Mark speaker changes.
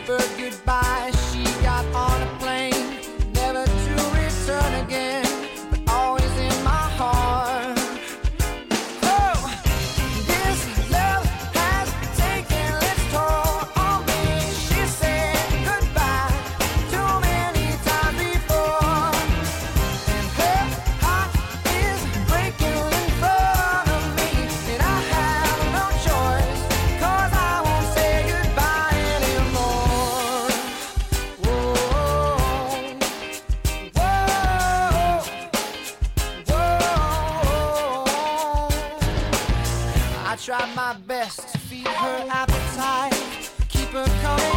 Speaker 1: whispered goodbye. She got on a plane, never to return again, but always in my heart. Oh, this love has taken its toll on me. She said goodbye too many times before, and her heart is breaking in front of me, and I have no choice, 'cause I won't say goodbye anymore. Whoa, whoa, whoa. I tried my best to feed her appetite, keep her coming